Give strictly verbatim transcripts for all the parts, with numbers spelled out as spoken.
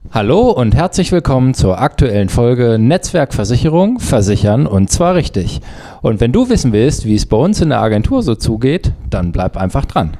Hallo und herzlich willkommen zur aktuellen Folge Netzwerkversicherung, versichern und zwar richtig. Und wenn du wissen willst, wie es bei uns in der Agentur so zugeht, dann bleib einfach dran.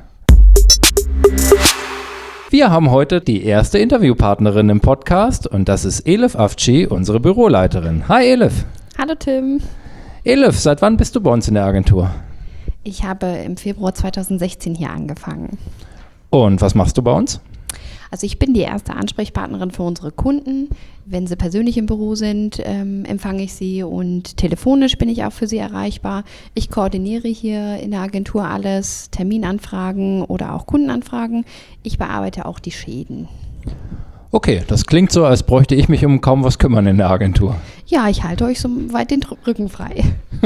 Wir haben heute die erste Interviewpartnerin im Podcast und das ist Elif Afci, unsere Büroleiterin. Hi Elif. Hallo Tim. Elif, seit wann bist du bei uns in der Agentur? Ich habe im Februar zweitausendsechzehn hier angefangen. Und was machst du bei uns? Also ich bin die erste Ansprechpartnerin für unsere Kunden. Wenn sie persönlich im Büro sind, ähm, empfange ich sie und telefonisch bin ich auch für sie erreichbar. Ich koordiniere hier in der Agentur alles, Terminanfragen oder auch Kundenanfragen. Ich bearbeite auch die Schäden. Okay, das klingt so, als bräuchte ich mich um kaum was kümmern in der Agentur. Ja, ich halte euch so weit den Rücken frei.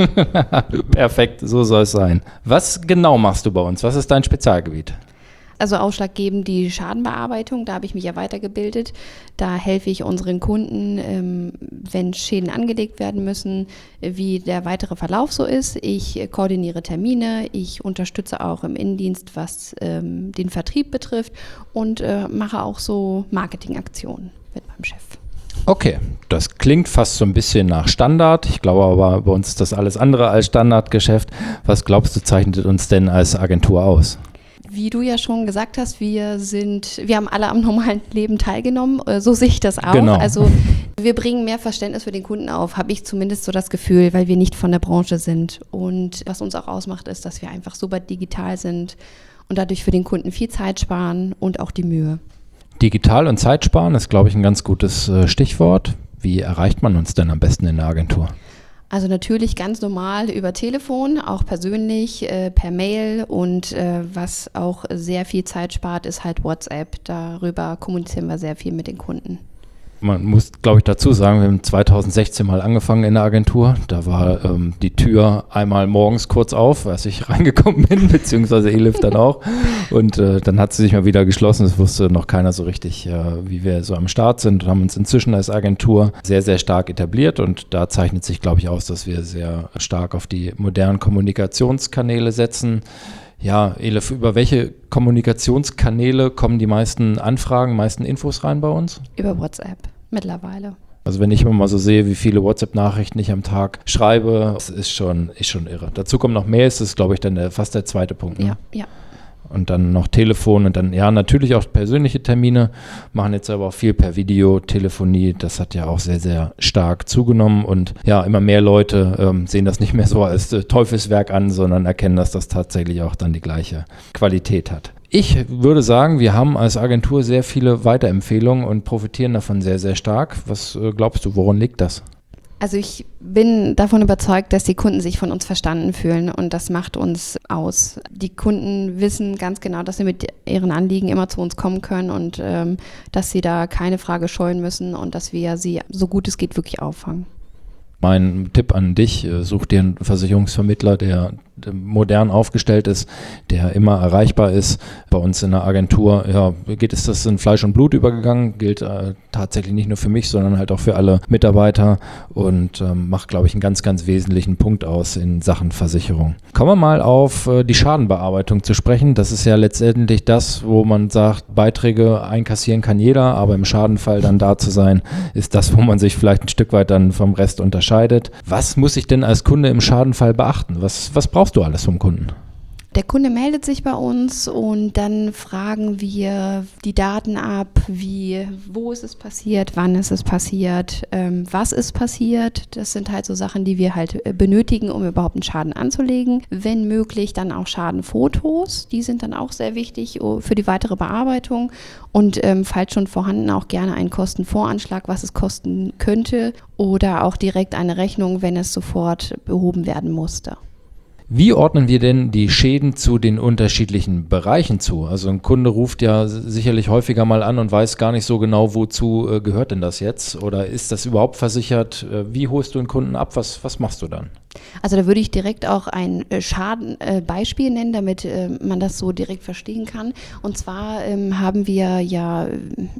Perfekt, so soll es sein. Was genau machst du bei uns? Was ist dein Spezialgebiet? Also ausschlaggebend die Schadenbearbeitung, da habe ich mich ja weitergebildet. Da helfe ich unseren Kunden, ähm, wenn Schäden angelegt werden müssen, wie der weitere Verlauf so ist. Ich koordiniere Termine, ich unterstütze auch im Innendienst, was ähm, den Vertrieb betrifft und äh, mache auch so Marketingaktionen mit meinem Chef. Okay, das klingt fast so ein bisschen nach Standard. Ich glaube aber, bei uns ist das alles andere als Standardgeschäft. Was glaubst du, zeichnet uns denn als Agentur aus? Wie du ja schon gesagt hast, wir sind, wir haben alle am normalen Leben teilgenommen, so sehe ich das auch. Genau. Also wir bringen mehr Verständnis für den Kunden auf, habe ich zumindest so das Gefühl, weil wir nicht von der Branche sind. Und was uns auch ausmacht, ist, dass wir einfach super digital sind und dadurch für den Kunden viel Zeit sparen und auch die Mühe. Digital und Zeit sparen ist, glaube ich, ein ganz gutes äh, Stichwort. Wie erreicht man uns denn am besten in der Agentur? Also natürlich ganz normal über Telefon, auch persönlich, äh, per Mail und äh, was auch sehr viel Zeit spart, ist halt WhatsApp. Darüber kommunizieren wir sehr viel mit den Kunden. Man muss, glaube ich, dazu sagen, wir haben zweitausendsechzehn mal angefangen in der Agentur. Da war ähm, die Tür einmal morgens kurz auf, als ich reingekommen bin, beziehungsweise Elif dann auch. Und äh, dann hat sie sich mal wieder geschlossen. Es wusste noch keiner so richtig, äh, wie wir so am Start sind. Und haben uns inzwischen als Agentur sehr, sehr stark etabliert. Und da zeichnet sich, glaube ich, aus, dass wir sehr stark auf die modernen Kommunikationskanäle setzen. Ja, Elif, über welche Kommunikationskanäle kommen die meisten Anfragen, meisten Infos rein bei uns? Über WhatsApp mittlerweile. Also wenn ich immer mal so sehe, wie viele WhatsApp-Nachrichten ich am Tag schreibe, das ist schon, ist schon irre. Dazu kommt noch Mails, das ist, glaube ich, dann der, fast der zweite Punkt. Ne? Ja, ja. Und dann noch Telefon und dann, ja, natürlich auch persönliche Termine, machen jetzt aber auch viel per Video, Telefonie, das hat ja auch sehr, sehr stark zugenommen und ja, immer mehr Leute ähm, sehen das nicht mehr so als äh, Teufelswerk an, sondern erkennen, dass das tatsächlich auch dann die gleiche Qualität hat. Ich würde sagen, wir haben als Agentur sehr viele Weiterempfehlungen und profitieren davon sehr, sehr stark. Was äh, glaubst du, woran liegt das? Also ich bin davon überzeugt, dass die Kunden sich von uns verstanden fühlen und das macht uns aus. Die Kunden wissen ganz genau, dass sie mit ihren Anliegen immer zu uns kommen können und ähm, dass sie da keine Frage scheuen müssen und dass wir sie so gut es geht wirklich auffangen. Mein Tipp an dich, such dir einen Versicherungsvermittler, der, der modern aufgestellt ist, der immer erreichbar ist. Bei uns in der Agentur ja, geht es das in Fleisch und Blut übergegangen, gilt äh, tatsächlich nicht nur für mich, sondern halt auch für alle Mitarbeiter und ähm, macht, glaube ich, einen ganz, ganz wesentlichen Punkt aus in Sachen Versicherung. Kommen wir mal auf äh, die Schadenbearbeitung zu sprechen. Das ist ja letztendlich das, wo man sagt, Beiträge einkassieren kann jeder, aber im Schadenfall dann da zu sein, ist das, wo man sich vielleicht ein Stück weit dann vom Rest unterscheidet. Was muss ich denn als Kunde im Schadenfall beachten? Was, was brauchst du alles vom Kunden? Der Kunde meldet sich bei uns und dann fragen wir die Daten ab, wie, wo ist es passiert, wann ist es passiert, ähm, was ist passiert. Das sind halt so Sachen, die wir halt benötigen, um überhaupt einen Schaden anzulegen. Wenn möglich, dann auch Schadenfotos. Die sind dann auch sehr wichtig für die weitere Bearbeitung. Und ähm, falls schon vorhanden, auch gerne einen Kostenvoranschlag, was es kosten könnte. Oder auch direkt eine Rechnung, wenn es sofort behoben werden musste. Wie ordnen wir denn die Schäden zu den unterschiedlichen Bereichen zu? Also ein Kunde ruft ja sicherlich häufiger mal an und weiß gar nicht so genau, wozu äh, gehört denn das jetzt? Oder ist das überhaupt versichert? Äh, wie holst du einen Kunden ab? Was, was machst du dann? Also da würde ich direkt auch ein Schadenbeispiel äh, nennen, damit äh, man das so direkt verstehen kann. Und zwar ähm, haben wir ja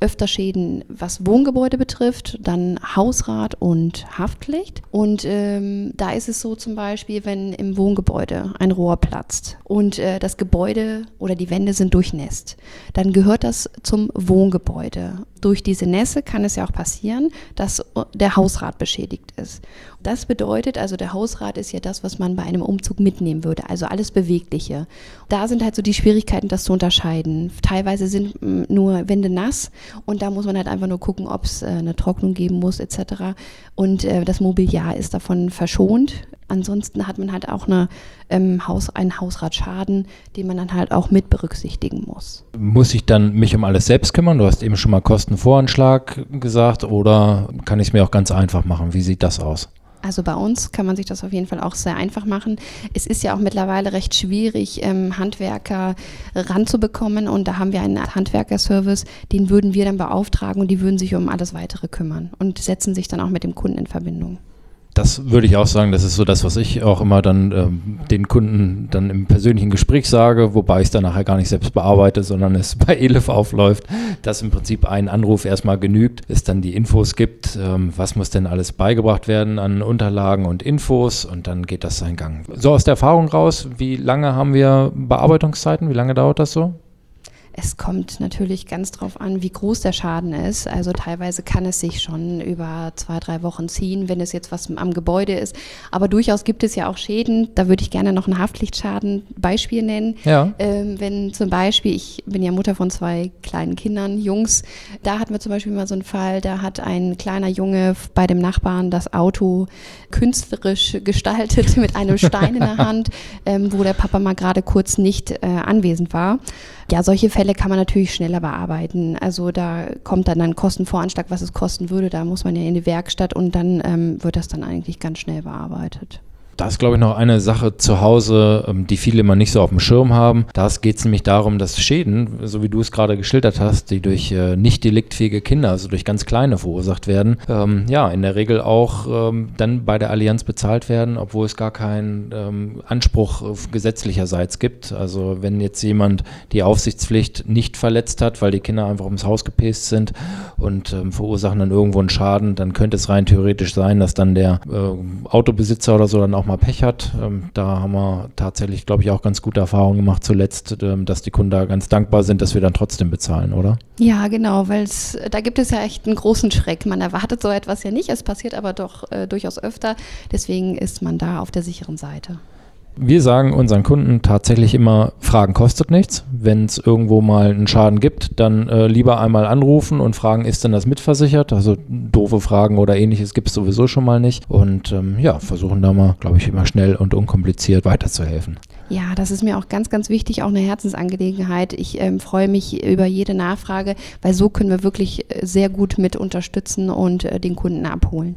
öfter Schäden, was Wohngebäude betrifft, dann Hausrat und Haftpflicht. Und ähm, da ist es so zum Beispiel, wenn im Wohngebäude ein Rohr platzt und äh, das Gebäude oder die Wände sind durchnässt, dann gehört das zum Wohngebäude. Durch diese Nässe kann es ja auch passieren, dass der Hausrat beschädigt ist. Das bedeutet, also der Hausrat ist ja das, was man bei einem Umzug mitnehmen würde, also alles Bewegliche. Da sind halt so die Schwierigkeiten, das zu unterscheiden. Teilweise sind m, nur Wände nass und da muss man halt einfach nur gucken, ob es äh, eine Trocknung geben muss et cetera. Und äh, das Mobiliar ist davon verschont. Ansonsten hat man halt auch eine, ähm, Haus, einen Hausratschaden, den man dann halt auch mit berücksichtigen muss. Muss ich dann mich um alles selbst kümmern? Du hast eben schon mal Kostenvoranschlag gesagt, oder kann ich es mir auch ganz einfach machen? Wie sieht das aus? Also bei uns kann man sich das auf jeden Fall auch sehr einfach machen. Es ist ja auch mittlerweile recht schwierig, ähm, Handwerker ranzubekommen, und da haben wir einen Handwerkerservice, den würden wir dann beauftragen und die würden sich um alles Weitere kümmern und setzen sich dann auch mit dem Kunden in Verbindung. Das würde ich auch sagen, das ist so das, was ich auch immer dann ähm, den Kunden dann im persönlichen Gespräch sage, wobei ich es dann nachher gar nicht selbst bearbeite, sondern es bei Elif aufläuft, dass im Prinzip ein Anruf erstmal genügt, es dann die Infos gibt, ähm, was muss denn alles beigebracht werden an Unterlagen und Infos, und dann geht das seinen Gang. So aus der Erfahrung raus, wie lange haben wir Bearbeitungszeiten, wie lange dauert das so? Es kommt natürlich ganz drauf an, wie groß der Schaden ist. Also teilweise kann es sich schon über zwei, drei Wochen ziehen, wenn es jetzt was am Gebäude ist. Aber durchaus gibt es ja auch Schäden. Da würde ich gerne noch ein Haftpflichtschaden-Beispiel nennen. Ja. Ähm, wenn zum Beispiel, ich bin ja Mutter von zwei kleinen Kindern, Jungs, da hatten wir zum Beispiel mal so einen Fall, da hat ein kleiner Junge bei dem Nachbarn das Auto künstlerisch gestaltet mit einem Stein in der Hand, ähm, wo der Papa mal gerade kurz nicht äh, anwesend war. Ja, solche Fälle kann man natürlich schneller bearbeiten. Also da kommt dann ein Kostenvoranschlag, was es kosten würde. Da muss man ja in die Werkstatt und dann ähm, wird das dann eigentlich ganz schnell bearbeitet. Da ist, glaube ich, noch eine Sache zu Hause, die viele immer nicht so auf dem Schirm haben. Da geht es nämlich darum, dass Schäden, so wie du es gerade geschildert hast, die durch äh, nicht deliktfähige Kinder, also durch ganz kleine verursacht werden, ähm, ja, in der Regel auch ähm, dann bei der Allianz bezahlt werden, obwohl es gar keinen ähm, Anspruch gesetzlicherseits gibt. Also wenn jetzt jemand die Aufsichtspflicht nicht verletzt hat, weil die Kinder einfach ums Haus gepäst sind und ähm, verursachen dann irgendwo einen Schaden, dann könnte es rein theoretisch sein, dass dann der äh, Autobesitzer oder so dann auch mal Pech hat. Ähm, da haben wir tatsächlich, glaube ich, auch ganz gute Erfahrungen gemacht zuletzt, ähm, dass die Kunden da ganz dankbar sind, dass wir dann trotzdem bezahlen, oder? Ja, genau, weil da gibt es ja echt einen großen Schreck. Man erwartet so etwas ja nicht, es passiert aber doch äh, durchaus öfter. Deswegen ist man da auf der sicheren Seite. Wir sagen unseren Kunden tatsächlich immer, Fragen kostet nichts. Wenn es irgendwo mal einen Schaden gibt, dann äh, lieber einmal anrufen und fragen, ist denn das mitversichert? Also doofe Fragen oder ähnliches gibt es sowieso schon mal nicht. Und ähm, ja, versuchen da mal, glaube ich, immer schnell und unkompliziert weiterzuhelfen. Ja, das ist mir auch ganz, ganz wichtig, auch eine Herzensangelegenheit. Ich ähm, freue mich über jede Nachfrage, weil so können wir wirklich sehr gut mit unterstützen und äh, den Kunden abholen.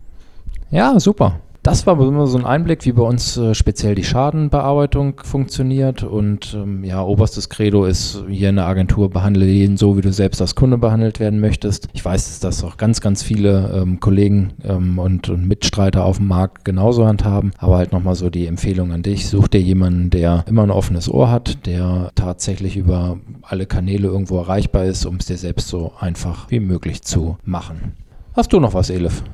Ja, super. Das war immer so ein Einblick, wie bei uns äh, speziell die Schadenbearbeitung funktioniert, und ähm, ja, oberstes Credo ist hier in der Agentur: behandle jeden so, wie du selbst als Kunde behandelt werden möchtest. Ich weiß, dass das auch ganz, ganz viele ähm, Kollegen ähm, und, und Mitstreiter auf dem Markt genauso handhaben, aber halt nochmal so die Empfehlung an dich: Such dir jemanden, der immer ein offenes Ohr hat, der tatsächlich über alle Kanäle irgendwo erreichbar ist, um es dir selbst so einfach wie möglich zu machen. Hast du noch was, Elif?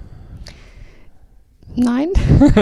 Nein.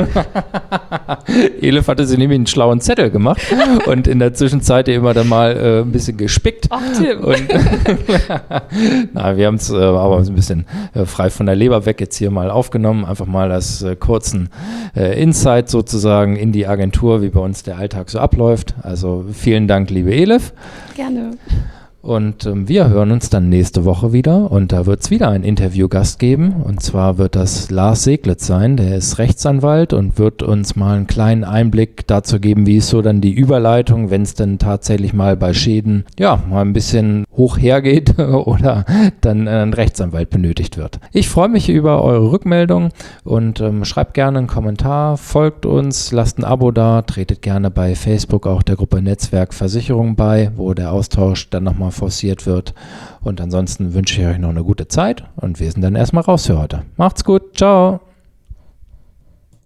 Elif hatte sie nämlich einen schlauen Zettel gemacht und in der Zwischenzeit immer dann mal äh, ein bisschen gespickt. Ach, Tim. Und na, wir haben es äh, aber ein bisschen äh, frei von der Leber weg jetzt hier mal aufgenommen. Einfach mal als äh, kurzen äh, Insight sozusagen in die Agentur, wie bei uns der Alltag so abläuft. Also vielen Dank, liebe Elif. Gerne. Und ähm, wir hören uns dann nächste Woche wieder, und da wird es wieder einen Interviewgast geben, und zwar wird das Lars Seglitz sein. Der ist Rechtsanwalt und wird uns mal einen kleinen Einblick dazu geben, wie ist so dann die Überleitung, wenn es dann tatsächlich mal bei Schäden ja mal ein bisschen hoch hergeht oder dann ein Rechtsanwalt benötigt wird. Ich freue mich über eure Rückmeldung und ähm, schreibt gerne einen Kommentar, folgt uns, lasst ein Abo da, tretet gerne bei Facebook auch der Gruppe Netzwerk Versicherung bei, wo der Austausch dann nochmal forciert wird. Und ansonsten wünsche ich euch noch eine gute Zeit, und wir sind dann erstmal raus für heute. Macht's gut, ciao!